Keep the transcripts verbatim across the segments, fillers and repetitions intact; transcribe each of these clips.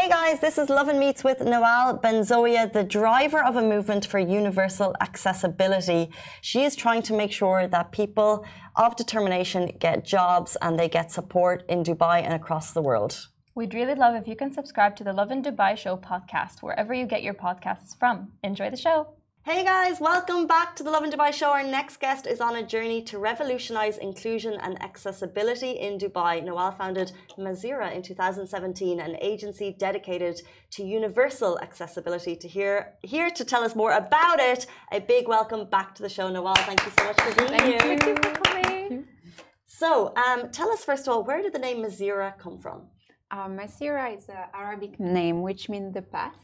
Hey guys, this is Love and Meets with Noelle Benzoia, the driver of a movement for universal accessibility. She is trying to make sure that people of determination get jobs and they get support in Dubai and across the world. We'd really love if you can subscribe to the Love in Dubai Show podcast, wherever you get your podcasts from. Enjoy the show. Hey guys, welcome back to the Love in Dubai Show. Our next guest is on a journey to revolutionize inclusion and accessibility in Dubai. Noelle founded Mazira in two thousand seventeen, an agency dedicated to universal accessibility. To hear, here to tell us more about it, a big welcome back to the show, Noelle. Thank you so much for being Thank here. Thank you for coming. So, um, tell us first of all, where did the name Mazira come from? Uh, Mazira is an Arabic name which means the path.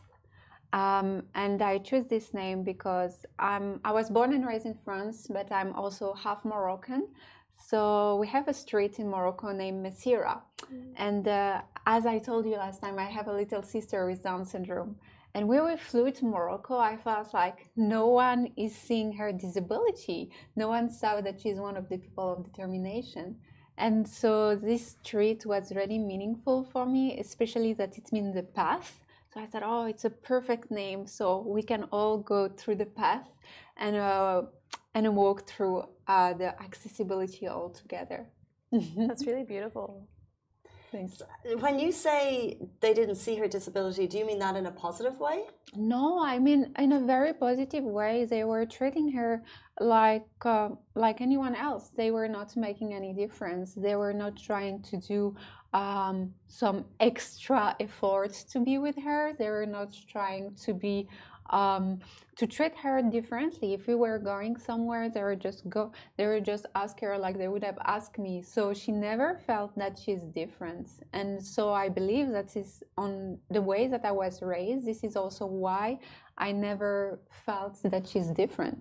Um, and I chose this name because I'm, I was born and raised in France, but I'm also half Moroccan. So we have a street in Morocco named Mazira. Mm. And uh, as I told you last time, I have a little sister with Down syndrome. And when we flew to Morocco, I felt like no one is seeing her disability. No one saw that she's one of the people of determination. And so this street was really meaningful for me, especially that it means the path. So I thought, oh, it's a perfect name, so we can all go through the path and uh, and walk through uh, the accessibility all together. That's really beautiful. Thanks. When you say they didn't see her disability, do you mean that in a positive way? No, I mean in a very positive way. They were treating her like uh, like anyone else. They were not making any difference. They were not trying to do um, some extra efforts to be with her. They were not trying to be um, to treat her differently. If we were going somewhere, they would just go. They would just ask her like they would have asked me. So she never felt that she's different. And so I believe that is on the way that I was raised. This is also why I never felt that she's different.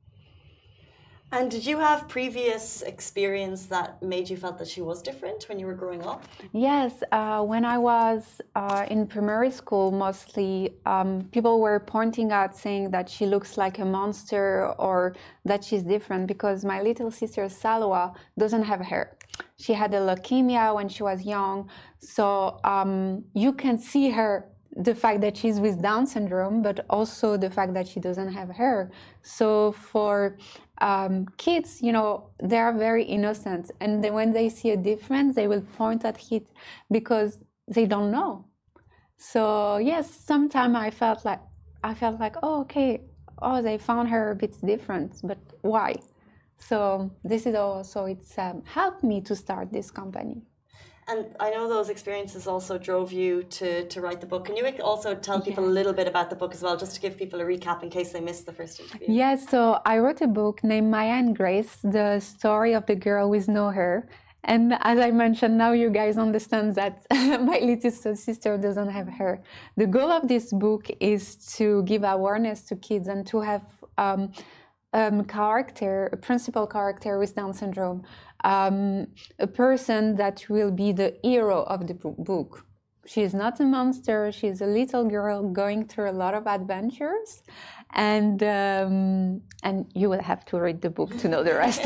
And did you have previous experience that made you felt that she was different when you were growing up? Yes, uh, when I was uh, in primary school, mostly um, people were pointing out saying that she looks like a monster or that she's different because my little sister Salwa doesn't have hair. She had a leukemia when she was young, so um, you can see her, the fact that she's with Down syndrome, but also the fact that she doesn't have hair. So for um, kids, you know, they are very innocent, and then when they see a difference, they will point at it because they don't know. So yes, sometimes I felt like I felt like, oh, okay, oh, they found her a bit different, but why? So this is also it's um, helped me to start this company. And I know those experiences also drove you to, to write the book. Can you also tell people yeah. a little bit about the book as well, just to give people a recap in case they missed the first interview? Yes, so I wrote a book named Maya and Grace, the story of the girl with no hair. And as I mentioned, now you guys understand that my little sister doesn't have hair. The goal of this book is to give awareness to kids and to have um, um, character, a principal character with Down syndrome. Um, a person that will be the hero of the book. She is not a monster. She's a little girl going through a lot of adventures, and um, and you will have to read the book to know the rest.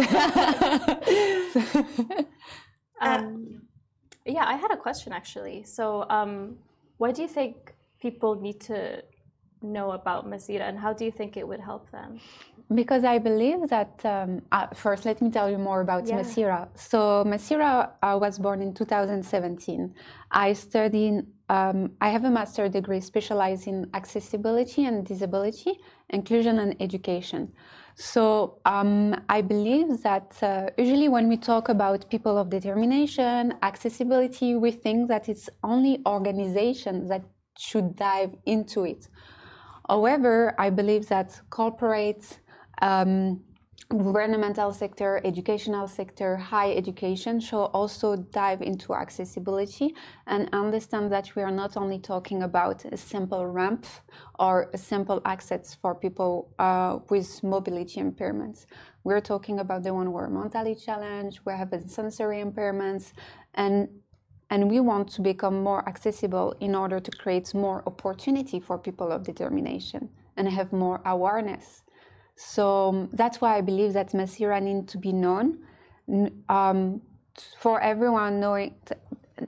um, yeah, I had a question actually. So, um, why do you think people need to know about Mazira, and how do you think it would help them? Because I believe that, um, uh, first, let me tell you more about yeah. Mazira. So Mazira uh, was born in two thousand seventeen. I studied, um, I have a master's degree specialized in accessibility and disability, inclusion and education. So um, I believe that uh, usually when we talk about people of determination, accessibility, we think that it's only organizations that should dive into it. However, I believe that corporates, Um, governmental sector, educational sector, higher education should also dive into accessibility and understand that we are not only talking about a simple ramp or a simple access for people uh, with mobility impairments. We're talking about the one who are mentally challenged, we have sensory impairments, and and we want to become more accessible in order to create more opportunity for people of determination and have more awareness. So um, that's why I believe that Mazira needs to be known um, for everyone knowing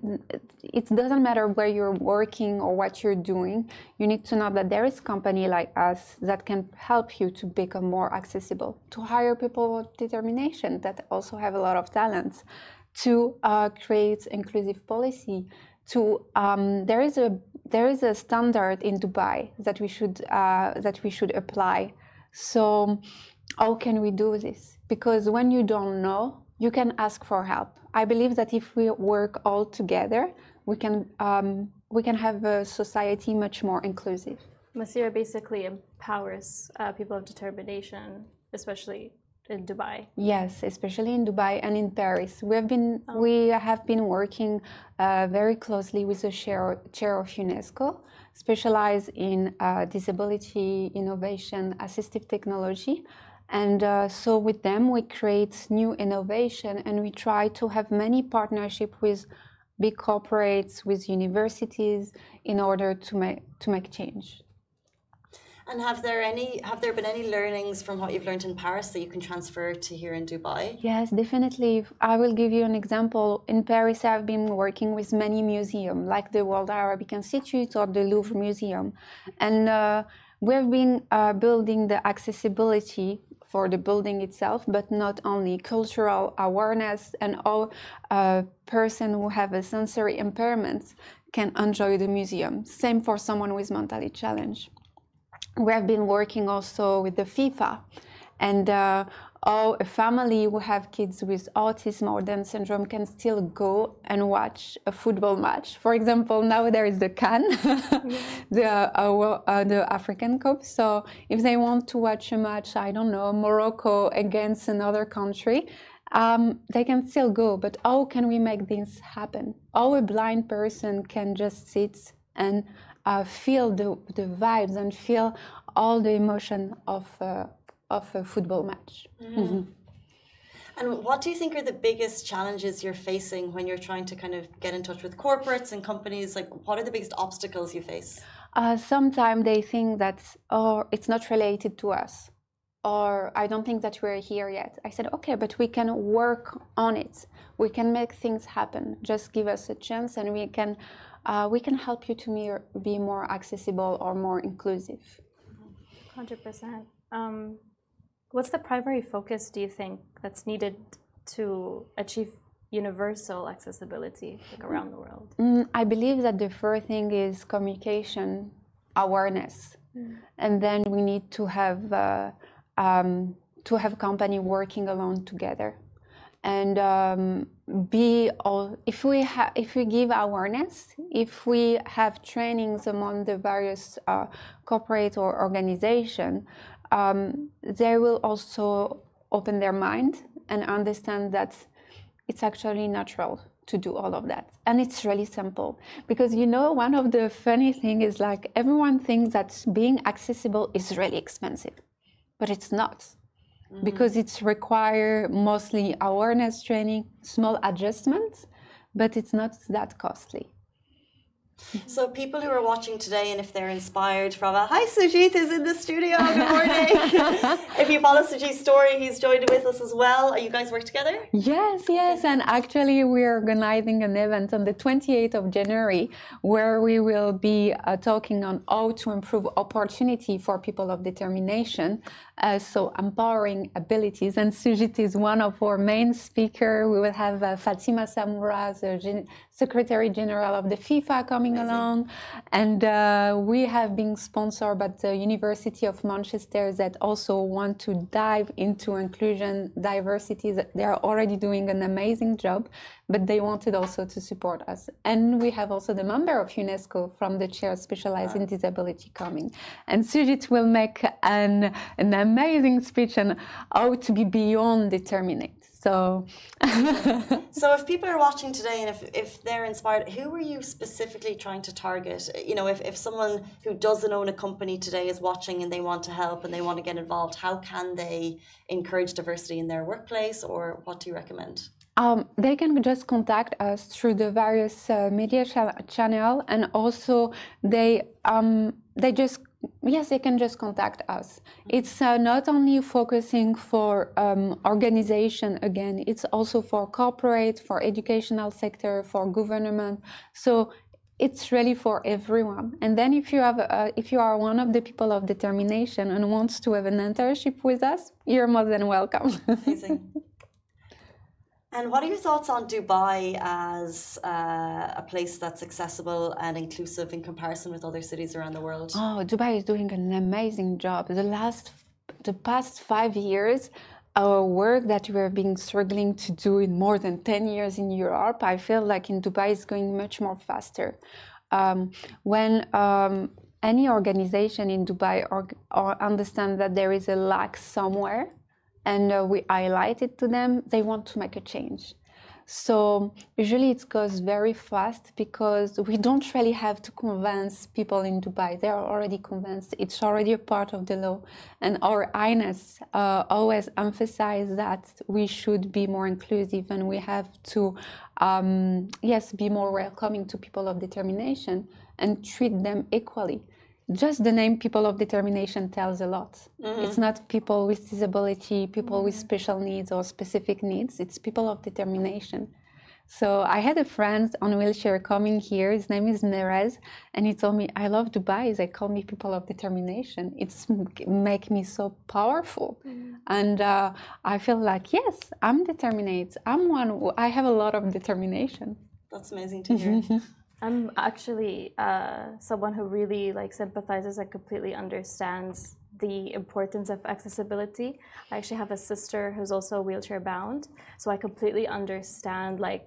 it doesn't matter where you're working or what you're doing. You need to know that there is a company like us that can help you to become more accessible, to hire people with determination that also have a lot of talents, to uh, create inclusive policy. To um, there is a there is a standard in Dubai that we should uh, that we should apply. So how can we do this? Because when you don't know, you can ask for help. I believe that if we work all together, we can um, we can have a society much more inclusive. Masira basically empowers uh, people of determination, especially in Dubai. Yes, especially in Dubai and in Paris. We have been Oh. we have been working uh, very closely with the chair, chair of UNESCO, specialized in uh, disability, innovation, assistive technology. And uh, so with them, we create new innovation, and we try to have many partnerships with big corporates, with universities, in order to make to make change. And have there any have there been any learnings from what you've learned in Paris that you can transfer to here in Dubai? Yes, definitely. I will give you an example. In Paris, I've been working with many museums, like the World Arabic Institute or the Louvre Museum, and uh, we've been uh, building the accessibility for the building itself, but not only cultural awareness, and all uh, person who have a sensory impairments can enjoy the museum. Same for someone with mentally challenged. We have been working also with the FIFA, and uh, all a family who have kids with autism or Down syndrome can still go and watch a football match. For example, now there is the CAN, the uh, uh, the African Cup. So if they want to watch a match, I don't know, Morocco against another country, um, they can still go. But how can we make this happen? How a blind person can just sit and uh, feel the the vibes and feel all the emotion of uh, of a football match. Mm. Mm-hmm. And what do you think are the biggest challenges you're facing when you're trying to kind of get in touch with corporates and companies? Like, what are the biggest obstacles you face? Uh, sometimes they think that, oh, it's not related to us, or I don't think that we're here yet. I said, okay, but we can work on it. We can make things happen. Just give us a chance, and we can uh, we can help you to be more accessible or more inclusive. one hundred percent. Um, what's the primary focus, do you think, that's needed to achieve universal accessibility like around the world? Mm, I believe that the first thing is communication, awareness, mm. and then we need to have uh, um, to have company working along together, and um, be all. If we have, if we give awareness, if we have trainings among the various uh, corporate or organization, um, they will also open their mind and understand that it's actually natural to do all of that. And it's really simple. Because, you know, one of the funny things is like everyone thinks that being accessible is really expensive, but it's not. Mm-hmm. Because it's require mostly awareness training, small adjustments, but it's not that costly. So people who are watching today, and if they're inspired from a, hi, Sujit is in the studio, good morning. If you follow Sujit's story, he's joined with us as well. Are you guys work together? Yes, yes, and actually we're organizing an event on the twenty-eighth of January where we will be uh, talking on how to improve opportunity for people of determination, uh, so empowering abilities, and Sujit is one of our main speakers. We will have uh, Fatima Samura, the Gen- Secretary General of the FIFA, coming along, and uh, we have been sponsored by the University of Manchester that also want to dive into inclusion, diversity. They are already doing an amazing job, but they wanted also to support us. And we have also the member of UNESCO from the chair specialized in disability coming. And Sujit will make an, an amazing speech on how to be beyond determinate. So, so if people are watching today and if, if they're inspired, who are you specifically trying to target? You know, if, if someone who doesn't own a company today is watching and they want to help and they want to get involved, how can they encourage diversity in their workplace, or what do you recommend? Um, they can just contact us through the various uh, media ch- channel, and also they um, they just yes, they can just contact us. It's uh, not only focusing for um, organization, again, it's also for corporate, for educational sector, for government. So it's really for everyone. And then if you have, uh, if you are one of the people of determination and wants to have an internship with us, you're more than welcome. Amazing. And what are your thoughts on Dubai as uh, a place that's accessible and inclusive in comparison with other cities around the world? Oh, Dubai is doing an amazing job. The last, the past five years, our work that we have been struggling to do in more than ten years in Europe, I feel like in Dubai is going much more faster. Um, when um, any organization in Dubai or, or understand that there is a lack somewhere, and uh, we highlight it to them, they want to make a change. So usually it goes very fast because we don't really have to convince people in Dubai. They are already convinced. It's already a part of the law. And our Highness uh, always emphasize that we should be more inclusive and we have to, um, yes, be more welcoming to people of determination and treat them equally. Just the name People of Determination tells a lot. Mm-hmm. It's not people with disability, people mm-hmm. with special needs or specific needs. It's people of determination. So I had a friend on wheelchair coming here. His name is Nerez, and he told me, I love Dubai. They call me People of Determination. It's make me so powerful. Mm-hmm. And uh, I feel like, yes, I'm determined. I'm one. I have a lot of determination. That's amazing to hear. I'm actually uh, someone who really like sympathizes and completely understands the importance of accessibility. I actually have a sister who's also wheelchair bound, so I completely understand like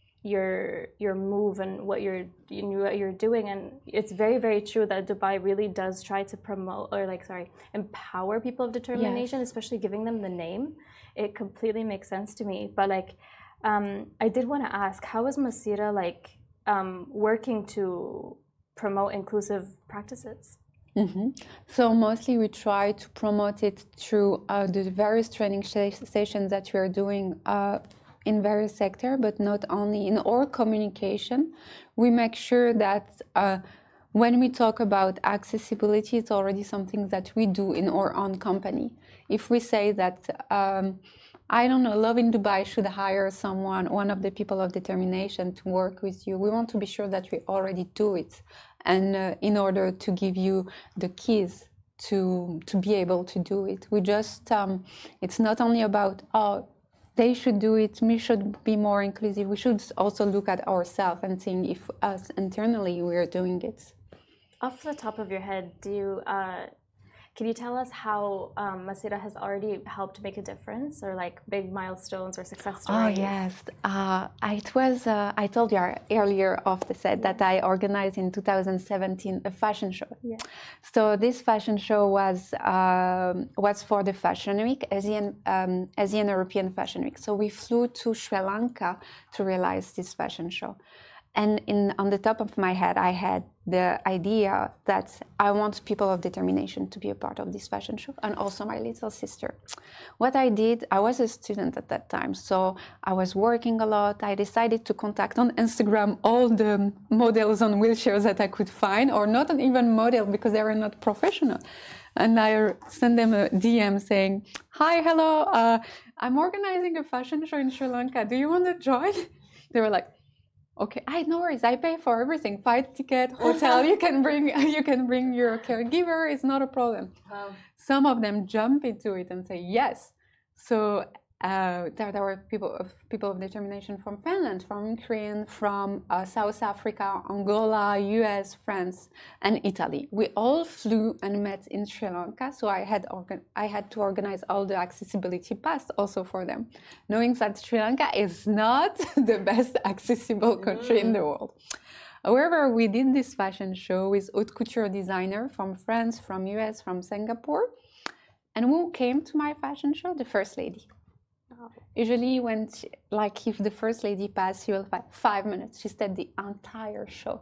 your your move and what you're you know, what you're doing. And it's very very true that Dubai really does try to promote or like sorry empower people of determination, yes. especially giving them the name. It completely makes sense to me. But like um, I did want to ask, how is Masira like Um, working to promote inclusive practices? Mm-hmm. So mostly we try to promote it through uh, the various training sessions that we are doing uh, in various sectors, but not only in our communication. We make sure that uh, when we talk about accessibility, it's already something that we do in our own company. If we say that um, I don't know, Love in Dubai should hire someone, one of the people of determination to work with you. We want to be sure that we already do it. And uh, in order to give you the keys to, to be able to do it. We just, um, it's not only about, oh, they should do it, we should be more inclusive. We should also look at ourselves and think if us internally we are doing it. Off the top of your head, do you, uh, can you tell us how um, Masira has already helped make a difference, or like big milestones or success stories? Oh yes, uh, it was. Uh, I told you earlier off the set that I organized in two thousand seventeen a fashion show. Yeah. So this fashion show was uh, was for the Fashion Week, Asian um, Asian European Fashion Week. So we flew to Sri Lanka to realize this fashion show. And in, on the top of my head, I had the idea that I want people of determination to be a part of this fashion show, and also my little sister. What I did, I was a student at that time, so I was working a lot. I decided to contact on Instagram all the models on wheelchairs that I could find, or not even model because they were not professional. And I sent them a D M saying, hi, hello, uh, I'm organizing a fashion show in Sri Lanka. Do you want to join? They were like, okay, I no worries. I pay for everything. Flight ticket, hotel. You can bring you can bring your caregiver. It's not a problem. Wow. Some of them jump into it and say yes. So uh, there, there were people of people of determination from Finland, from Ukraine, from uh, South Africa, Angola, U S, France, and Italy. We all flew and met in Sri Lanka. So I had organ I had to organize all the accessibility pass also for them, knowing that Sri Lanka is not the best accessible country mm. in the world. However, we did this fashion show with haute couture designer from France, from U S, from Singapore, and who came to my fashion show? The First Lady. Oh. Usually when, she, like if the First Lady passed, she will five, five minutes. She stayed the entire show.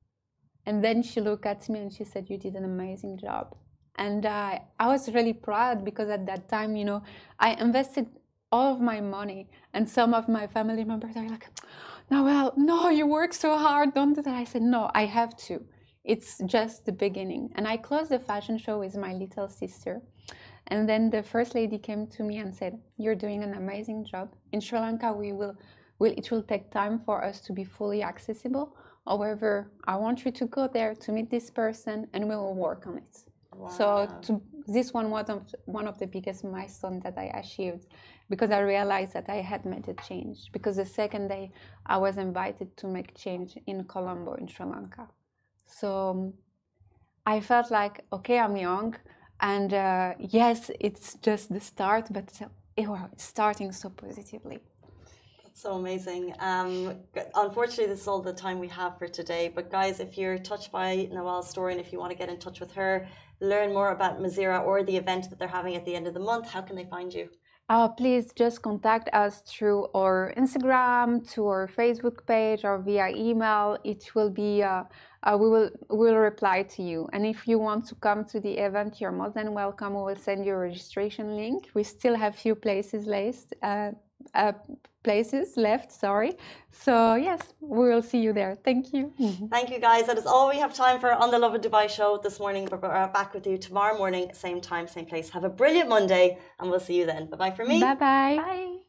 And then she looked at me and she said, you did an amazing job. And uh, I was really proud because at that time, you know, I invested all of my money, and some of my family members are like, no, well, no, you work so hard, don't do that. I said, no, I have to. it's just the beginning. And I closed the fashion show with my little sister. And then the first lady came to me and said, "You're doing an amazing job. In Sri Lanka, we will, will it will take time for us to be fully accessible. However, I want you to go there to meet this person and we will work on it." Wow. So to, this one was one of the biggest milestones that I achieved, because I realized that I had made a change. Because the second day I was invited to make change in Colombo in Sri Lanka. So I felt like, okay, I'm young, and uh, yes, it's just the start, but it's starting so positively. So amazing. Um, unfortunately, this is all the time we have for today. But guys, if you're touched by Nawal's story and if you want to get in touch with her, learn more about Mazira or the event that they're having at the end of the month, how can they find you? Uh, please just contact us through our Instagram, to our Facebook page, or via email. It will be, uh, uh, we will we will reply to you. And if you want to come to the event, you're more than welcome. We will send you a registration link. We still have few places left. Uh, uh, places left, sorry. So yes, we will see you there. Thank you. Thank you, guys. That is all we have time for on the Lovin Dubai show this morning. But we're back with you tomorrow morning, same time, same place. Have a brilliant Monday, and we'll see you then. Bye-bye for me. Bye-bye. Bye.